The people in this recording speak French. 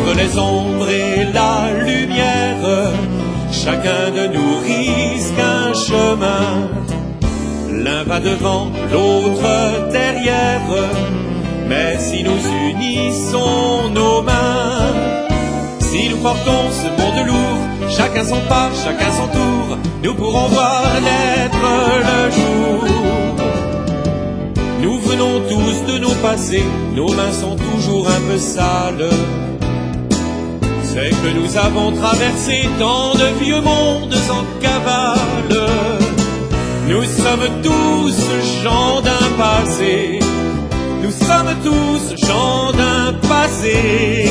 entre les ombres et la lumière, chacun de nous risque un chemin. L'un va devant, l'autre derrière, mais si nous unissons nos mains, si nous portons ce monde lourd, chacun son pas, chacun son tour, nous pourrons voir naître le jour. Nous venons tous de nos passés, nos mains sont toujours un peu sales. C'est que nous avons traversé tant de vieux mondes en cavale. Nous sommes tous gens d'un passé, nous sommes tous gens d'un passé.